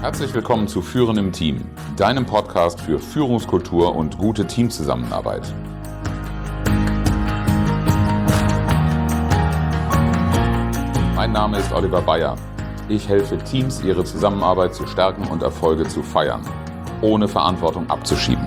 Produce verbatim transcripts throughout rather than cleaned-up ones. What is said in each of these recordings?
Herzlich willkommen zu Führen im Team, deinem Podcast für Führungskultur und gute Teamzusammenarbeit. Mein Name ist Oliver Bayer. Ich helfe Teams, ihre Zusammenarbeit zu stärken und Erfolge zu feiern, ohne Verantwortung abzuschieben.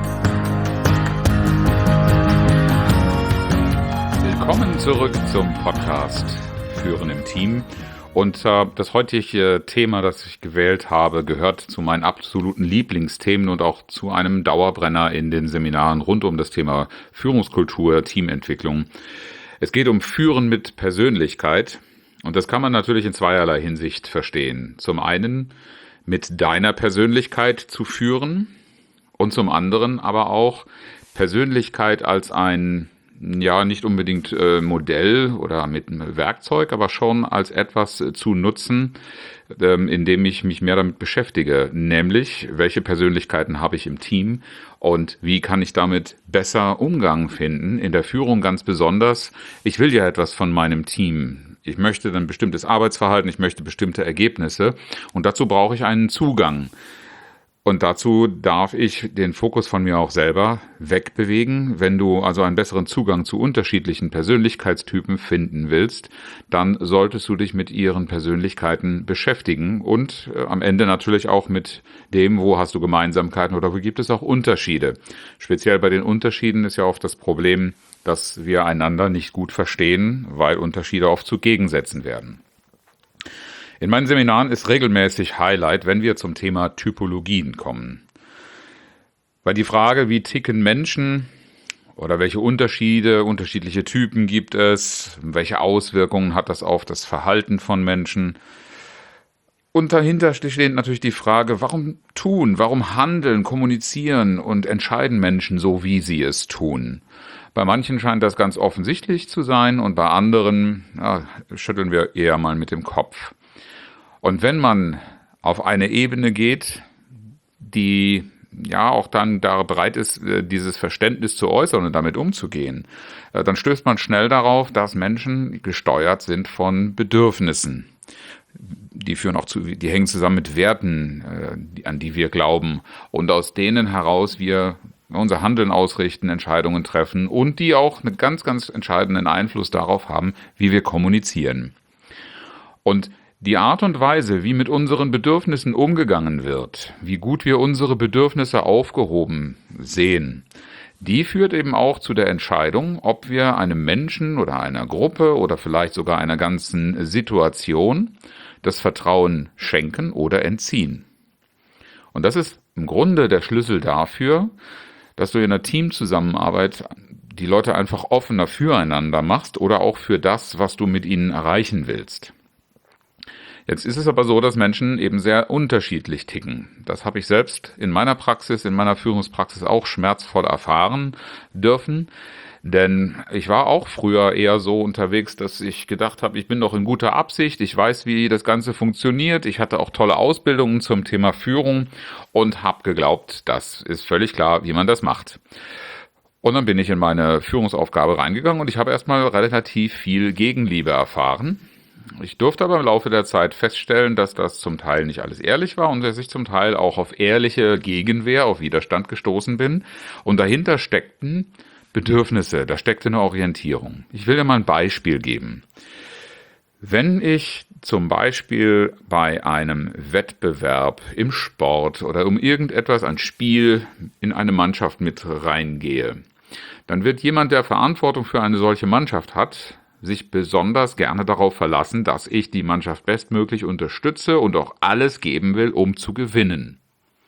Willkommen zurück zum Podcast Führen im Team. Und äh, das heutige Thema, das ich gewählt habe, gehört zu meinen absoluten Lieblingsthemen und auch zu einem Dauerbrenner in den Seminaren rund um das Thema Führungskultur, Teamentwicklung. Es geht um Führen mit Persönlichkeit und das kann man natürlich in zweierlei Hinsicht verstehen. Zum einen mit deiner Persönlichkeit zu führen und zum anderen aber auch Persönlichkeit als ein ja, nicht unbedingt äh, Modell oder mit einem Werkzeug, aber schon als etwas äh, zu nutzen, ähm, indem ich mich mehr damit beschäftige, nämlich welche Persönlichkeiten habe ich im Team und wie kann ich damit besser Umgang finden, in der Führung ganz besonders. Ich will ja etwas von meinem Team. Ich möchte ein bestimmtes Arbeitsverhalten, ich möchte bestimmte Ergebnisse und dazu brauche ich einen Zugang. Und dazu darf ich den Fokus von mir auch selber wegbewegen. Wenn du also einen besseren Zugang zu unterschiedlichen Persönlichkeitstypen finden willst, dann solltest du dich mit ihren Persönlichkeiten beschäftigen und äh, am Ende natürlich auch mit dem, wo hast du Gemeinsamkeiten oder wo gibt es auch Unterschiede. Speziell bei den Unterschieden ist ja oft das Problem, dass wir einander nicht gut verstehen, weil Unterschiede oft zu Gegensätzen werden. In meinen Seminaren ist regelmäßig Highlight, wenn wir zum Thema Typologien kommen. Weil die Frage, wie ticken Menschen oder welche Unterschiede, unterschiedliche Typen gibt es, welche Auswirkungen hat das auf das Verhalten von Menschen? Und dahinter steht natürlich die Frage, warum tun, warum handeln, kommunizieren und entscheiden Menschen so, wie sie es tun? Bei manchen scheint das ganz offensichtlich zu sein und bei anderen ja, schütteln wir eher mal mit dem Kopf. Und wenn man auf eine Ebene geht, die ja auch dann da bereit ist, dieses Verständnis zu äußern und damit umzugehen, dann stößt man schnell darauf, dass Menschen gesteuert sind von Bedürfnissen. Die führen auch zu, die hängen zusammen mit Werten, an die wir glauben und aus denen heraus wir unser Handeln ausrichten, Entscheidungen treffen und die auch einen ganz, ganz entscheidenden Einfluss darauf haben, wie wir kommunizieren. Und die Art und Weise, wie mit unseren Bedürfnissen umgegangen wird, wie gut wir unsere Bedürfnisse aufgehoben sehen, die führt eben auch zu der Entscheidung, ob wir einem Menschen oder einer Gruppe oder vielleicht sogar einer ganzen Situation das Vertrauen schenken oder entziehen. Und das ist im Grunde der Schlüssel dafür, dass du in einer Teamzusammenarbeit die Leute einfach offener füreinander machst oder auch für das, was du mit ihnen erreichen willst. Jetzt ist es aber so, dass Menschen eben sehr unterschiedlich ticken. Das habe ich selbst in meiner Praxis, in meiner Führungspraxis auch schmerzvoll erfahren dürfen. Denn ich war auch früher eher so unterwegs, dass ich gedacht habe, ich bin doch in guter Absicht, ich weiß, wie das Ganze funktioniert. Ich hatte auch tolle Ausbildungen zum Thema Führung und habe geglaubt, das ist völlig klar, wie man das macht. Und dann bin ich in meine Führungsaufgabe reingegangen und ich habe erstmal relativ viel Gegenliebe erfahren. Ich durfte aber im Laufe der Zeit feststellen, dass das zum Teil nicht alles ehrlich war und dass ich zum Teil auch auf ehrliche Gegenwehr, auf Widerstand gestoßen bin. Und dahinter steckten Bedürfnisse, da steckte eine Orientierung. Ich will dir mal ein Beispiel geben. Wenn ich zum Beispiel bei einem Wettbewerb im Sport oder um irgendetwas, ein Spiel in eine Mannschaft mit reingehe, dann wird jemand, der Verantwortung für eine solche Mannschaft hat, sich besonders gerne darauf verlassen, dass ich die Mannschaft bestmöglich unterstütze und auch alles geben will, um zu gewinnen.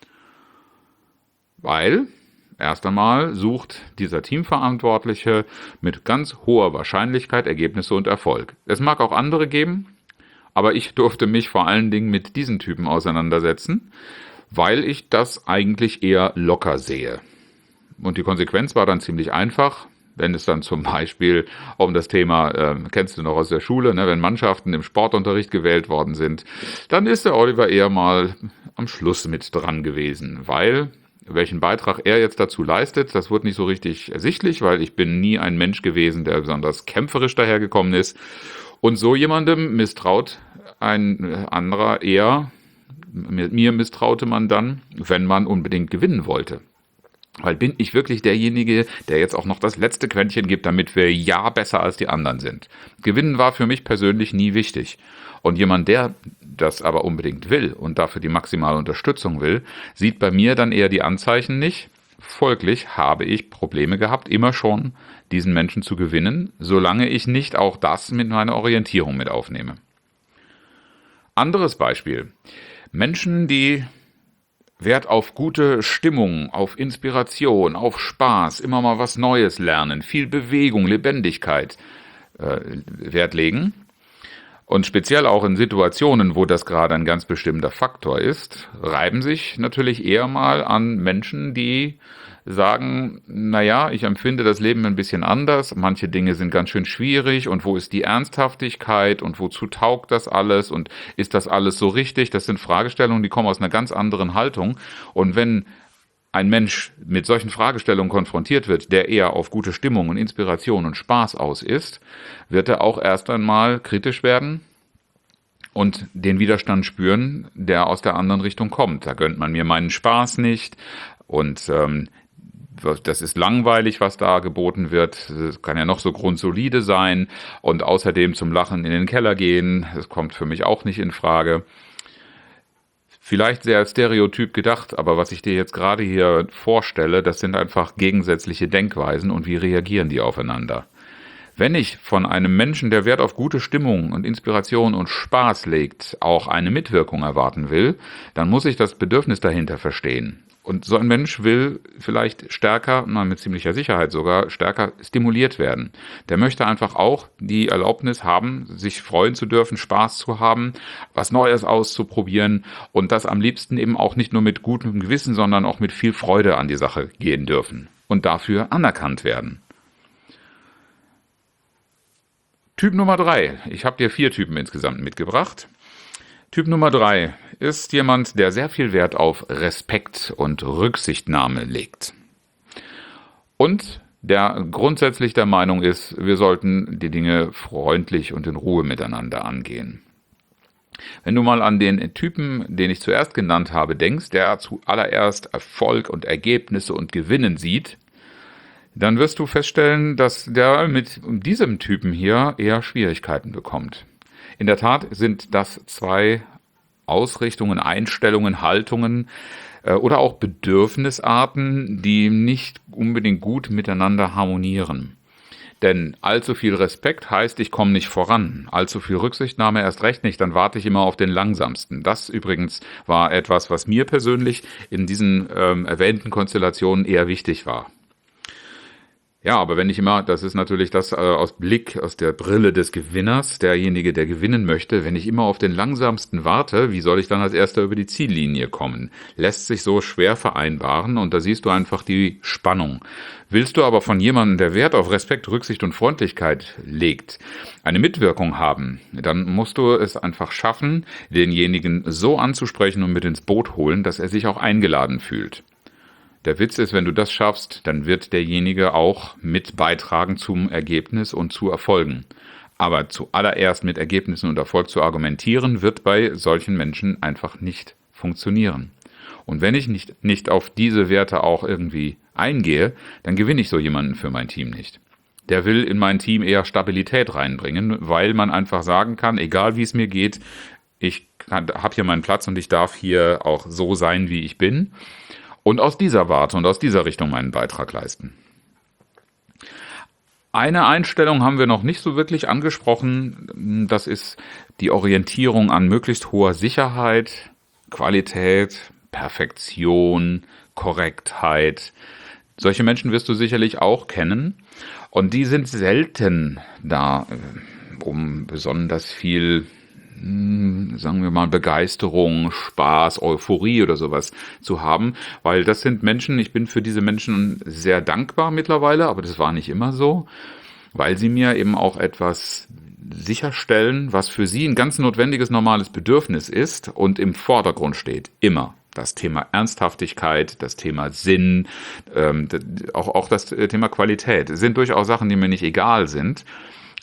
Weil, erst einmal sucht dieser Teamverantwortliche mit ganz hoher Wahrscheinlichkeit Ergebnisse und Erfolg. Es mag auch andere geben, aber ich durfte mich vor allen Dingen mit diesen Typen auseinandersetzen, weil ich das eigentlich eher locker sehe. Und die Konsequenz war dann ziemlich einfach. Wenn es dann zum Beispiel um das Thema, äh, kennst du noch aus der Schule, ne, wenn Mannschaften im Sportunterricht gewählt worden sind, dann ist der Oliver eher mal am Schluss mit dran gewesen, weil welchen Beitrag er jetzt dazu leistet, das wurde nicht so richtig ersichtlich, weil ich bin nie ein Mensch gewesen, der besonders kämpferisch dahergekommen ist. Und so jemandem misstraut ein anderer eher mir misstraute man dann, wenn man unbedingt gewinnen wollte. Weil bin ich wirklich derjenige, der jetzt auch noch das letzte Quäntchen gibt, damit wir ja besser als die anderen sind. Gewinnen war für mich persönlich nie wichtig. Und jemand, der das aber unbedingt will und dafür die maximale Unterstützung will, sieht bei mir dann eher die Anzeichen nicht. Folglich habe ich Probleme gehabt, immer schon diesen Menschen zu gewinnen, solange ich nicht auch das mit meiner Orientierung mit aufnehme. Anderes Beispiel. Menschen, die Wert auf gute Stimmung, auf Inspiration, auf Spaß, immer mal was Neues lernen, viel Bewegung, Lebendigkeit äh, Wert legen. Und speziell auch in Situationen, wo das gerade ein ganz bestimmter Faktor ist, reiben sich natürlich eher mal an Menschen, die sagen, naja, ich empfinde das Leben ein bisschen anders, manche Dinge sind ganz schön schwierig und wo ist die Ernsthaftigkeit und wozu taugt das alles und ist das alles so richtig? Das sind Fragestellungen, die kommen aus einer ganz anderen Haltung. Und wenn ein Mensch mit solchen Fragestellungen konfrontiert wird, der eher auf gute Stimmung und Inspiration und Spaß aus ist, wird er auch erst einmal kritisch werden und den Widerstand spüren, der aus der anderen Richtung kommt. Da gönnt man mir meinen Spaß nicht und ähm, das ist langweilig, was da geboten wird. Es kann ja noch so grundsolide sein und außerdem zum Lachen in den Keller gehen. Das kommt für mich auch nicht in Frage. Vielleicht sehr als Stereotyp gedacht, aber was ich dir jetzt gerade hier vorstelle, das sind einfach gegensätzliche Denkweisen und wie reagieren die aufeinander. Wenn ich von einem Menschen, der Wert auf gute Stimmung und Inspiration und Spaß legt, auch eine Mitwirkung erwarten will, dann muss ich das Bedürfnis dahinter verstehen. Und so ein Mensch will vielleicht stärker, na, mit ziemlicher Sicherheit sogar, stärker stimuliert werden. Der möchte einfach auch die Erlaubnis haben, sich freuen zu dürfen, Spaß zu haben, was Neues auszuprobieren und das am liebsten eben auch nicht nur mit gutem Gewissen, sondern auch mit viel Freude an die Sache gehen dürfen und dafür anerkannt werden. Typ Nummer drei. Ich habe dir vier Typen insgesamt mitgebracht. Typ Nummer drei ist jemand, der sehr viel Wert auf Respekt und Rücksichtnahme legt. Und der grundsätzlich der Meinung ist, wir sollten die Dinge freundlich und in Ruhe miteinander angehen. Wenn du mal an den Typen, den ich zuerst genannt habe, denkst, der zuallererst Erfolg und Ergebnisse und Gewinnen sieht, dann wirst du feststellen, dass der mit diesem Typen hier eher Schwierigkeiten bekommt. In der Tat sind das zwei Ausrichtungen, Einstellungen, Haltungen äh, oder auch Bedürfnisarten, die nicht unbedingt gut miteinander harmonieren. Denn allzu viel Respekt heißt, ich komme nicht voran. Allzu viel Rücksichtnahme erst recht nicht, dann warte ich immer auf den Langsamsten. Das übrigens war etwas, was mir persönlich in diesen ähm, erwähnten Konstellationen eher wichtig war. Ja, aber wenn ich immer, das ist natürlich das äh, aus Blick, aus der Brille des Gewinners, derjenige, der gewinnen möchte, wenn ich immer auf den Langsamsten warte, wie soll ich dann als Erster über die Ziellinie kommen? Lässt sich so schwer vereinbaren und da siehst du einfach die Spannung. Willst du aber von jemandem, der Wert auf Respekt, Rücksicht und Freundlichkeit legt, eine Mitwirkung haben, dann musst du es einfach schaffen, denjenigen so anzusprechen und mit ins Boot holen, dass er sich auch eingeladen fühlt. Der Witz ist, wenn du das schaffst, dann wird derjenige auch mit beitragen zum Ergebnis und zu Erfolgen. Aber zuallererst mit Ergebnissen und Erfolg zu argumentieren, wird bei solchen Menschen einfach nicht funktionieren. Und wenn ich nicht, nicht auf diese Werte auch irgendwie eingehe, dann gewinne ich so jemanden für mein Team nicht. Der will in mein Team eher Stabilität reinbringen, weil man einfach sagen kann, egal wie es mir geht, ich habe hier meinen Platz und ich darf hier auch so sein, wie ich bin. Und aus dieser Warte und aus dieser Richtung meinen Beitrag leisten. Eine Einstellung haben wir noch nicht so wirklich angesprochen. Das ist die Orientierung an möglichst hoher Sicherheit, Qualität, Perfektion, Korrektheit. Solche Menschen wirst du sicherlich auch kennen. Und die sind selten da, um besonders viel, sagen wir mal, Begeisterung, Spaß, Euphorie oder sowas zu haben, weil das sind Menschen, ich bin für diese Menschen sehr dankbar mittlerweile, aber das war nicht immer so, weil sie mir eben auch etwas sicherstellen, was für sie ein ganz notwendiges, normales Bedürfnis ist und im Vordergrund steht, immer. Das Thema Ernsthaftigkeit, das Thema Sinn, ähm, auch, auch das Thema Qualität sind durchaus Sachen, die mir nicht egal sind.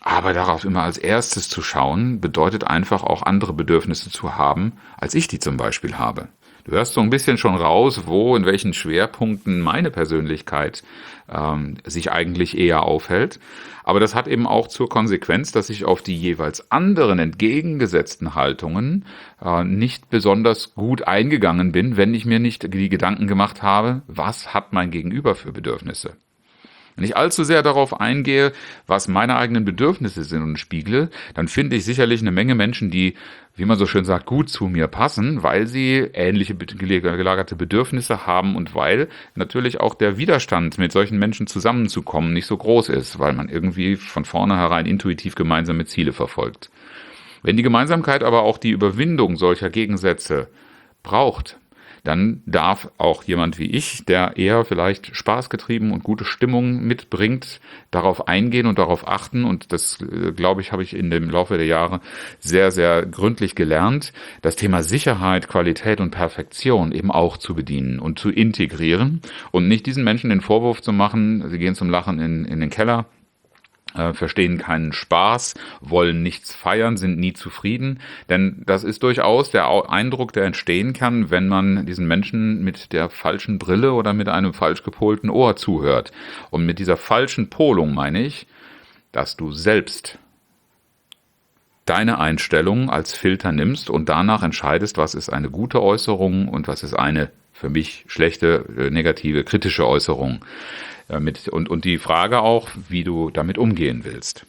Aber darauf immer als erstes zu schauen, bedeutet einfach auch andere Bedürfnisse zu haben, als ich die zum Beispiel habe. Du hörst so ein bisschen schon raus, wo, in welchen Schwerpunkten meine Persönlichkeit ähm, sich eigentlich eher aufhält. Aber das hat eben auch zur Konsequenz, dass ich auf die jeweils anderen entgegengesetzten Haltungen äh, nicht besonders gut eingegangen bin, wenn ich mir nicht die Gedanken gemacht habe, was hat mein Gegenüber für Bedürfnisse. Wenn ich allzu sehr darauf eingehe, was meine eigenen Bedürfnisse sind und spiegle, dann finde ich sicherlich eine Menge Menschen, die, wie man so schön sagt, gut zu mir passen, weil sie ähnliche gelagerte Bedürfnisse haben und weil natürlich auch der Widerstand, mit solchen Menschen zusammenzukommen, nicht so groß ist, weil man irgendwie von vornherein intuitiv gemeinsame Ziele verfolgt. Wenn die Gemeinsamkeit aber auch die Überwindung solcher Gegensätze braucht, dann darf auch jemand wie ich, der eher vielleicht spaßgetrieben und gute Stimmung mitbringt, darauf eingehen und darauf achten. Und das, glaube ich, habe ich in dem Laufe der Jahre sehr, sehr gründlich gelernt, das Thema Sicherheit, Qualität und Perfektion eben auch zu bedienen und zu integrieren und nicht diesen Menschen den Vorwurf zu machen, sie gehen zum Lachen in, in den Keller, verstehen keinen Spaß, wollen nichts feiern, sind nie zufrieden. Denn das ist durchaus der Eindruck, der entstehen kann, wenn man diesen Menschen mit der falschen Brille oder mit einem falsch gepolten Ohr zuhört. Und mit dieser falschen Polung meine ich, dass du selbst deine Einstellung als Filter nimmst und danach entscheidest, was ist eine gute Äußerung und was ist eine für mich schlechte, negative, kritische Äußerung. Mit, und, und die Frage auch, wie du damit umgehen willst.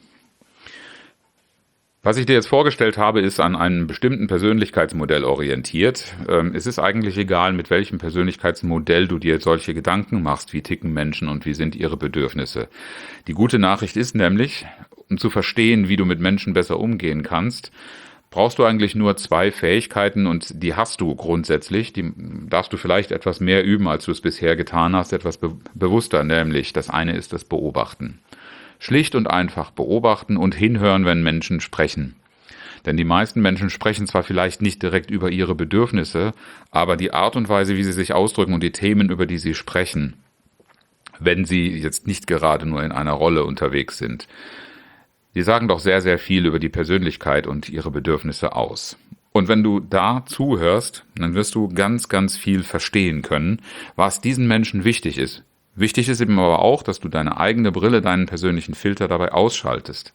Was ich dir jetzt vorgestellt habe, ist an einem bestimmten Persönlichkeitsmodell orientiert. Es ist eigentlich egal, mit welchem Persönlichkeitsmodell du dir solche Gedanken machst, wie ticken Menschen und wie sind ihre Bedürfnisse. Die gute Nachricht ist nämlich, um zu verstehen, wie du mit Menschen besser umgehen kannst, brauchst du eigentlich nur zwei Fähigkeiten und die hast du grundsätzlich. Die darfst du vielleicht etwas mehr üben, als du es bisher getan hast, etwas be- bewusster, nämlich das eine ist das Beobachten. Schlicht und einfach beobachten und hinhören, wenn Menschen sprechen. Denn die meisten Menschen sprechen zwar vielleicht nicht direkt über ihre Bedürfnisse, aber die Art und Weise, wie sie sich ausdrücken und die Themen, über die sie sprechen, wenn sie jetzt nicht gerade nur in einer Rolle unterwegs sind, die sagen doch sehr, sehr viel über die Persönlichkeit und ihre Bedürfnisse aus. Und wenn du da zuhörst, dann wirst du ganz, ganz viel verstehen können, was diesen Menschen wichtig ist. Wichtig ist eben aber auch, dass du deine eigene Brille, deinen persönlichen Filter dabei ausschaltest.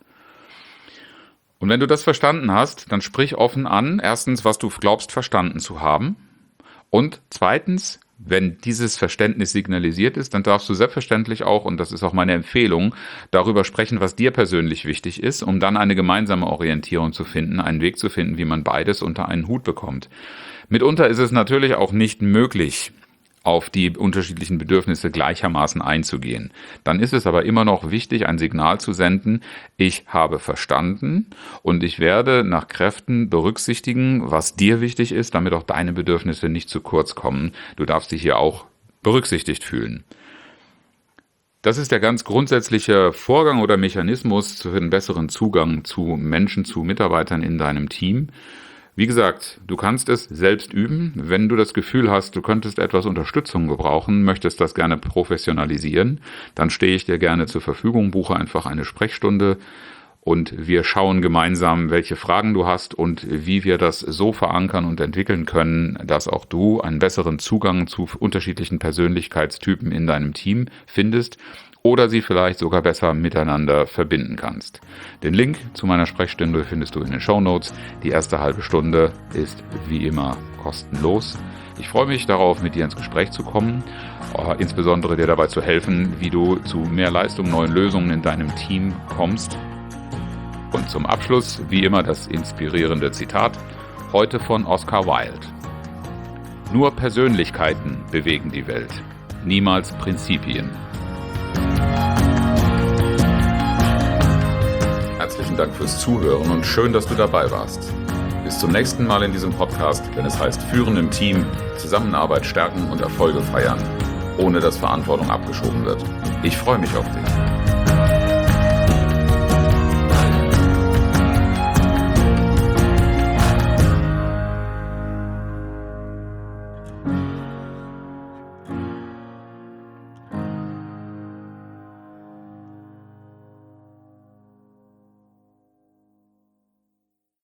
Und wenn du das verstanden hast, dann sprich offen an, erstens, was du glaubst verstanden zu haben. Und zweitens, wenn dieses Verständnis signalisiert ist, dann darfst du selbstverständlich auch, und das ist auch meine Empfehlung, darüber sprechen, was dir persönlich wichtig ist, um dann eine gemeinsame Orientierung zu finden, einen Weg zu finden, wie man beides unter einen Hut bekommt. Mitunter ist es natürlich auch nicht möglich, auf die unterschiedlichen Bedürfnisse gleichermaßen einzugehen. Dann ist es aber immer noch wichtig, ein Signal zu senden, ich habe verstanden und ich werde nach Kräften berücksichtigen, was dir wichtig ist, damit auch deine Bedürfnisse nicht zu kurz kommen. Du darfst dich hier auch berücksichtigt fühlen. Das ist der ganz grundsätzliche Vorgang oder Mechanismus für einen besseren Zugang zu Menschen, zu Mitarbeitern in deinem Team. Wie gesagt, du kannst es selbst üben. Wenn du das Gefühl hast, du könntest etwas Unterstützung gebrauchen, möchtest das gerne professionalisieren, dann stehe ich dir gerne zur Verfügung, buche einfach eine Sprechstunde und wir schauen gemeinsam, welche Fragen du hast und wie wir das so verankern und entwickeln können, dass auch du einen besseren Zugang zu unterschiedlichen Persönlichkeitstypen in deinem Team findest oder sie vielleicht sogar besser miteinander verbinden kannst. Den Link zu meiner Sprechstunde findest du in den Shownotes. Die erste halbe Stunde ist wie immer kostenlos. Ich freue mich darauf, mit dir ins Gespräch zu kommen, insbesondere dir dabei zu helfen, wie du zu mehr Leistung, neuen Lösungen in deinem Team kommst. Und zum Abschluss, wie immer, das inspirierende Zitat, heute von Oscar Wilde. Nur Persönlichkeiten bewegen die Welt, niemals Prinzipien. Herzlichen Dank fürs Zuhören und schön, dass du dabei warst. Bis zum nächsten Mal in diesem Podcast, wenn es heißt Führen im Team, Zusammenarbeit stärken und Erfolge feiern, ohne dass Verantwortung abgeschoben wird. Ich freue mich auf dich.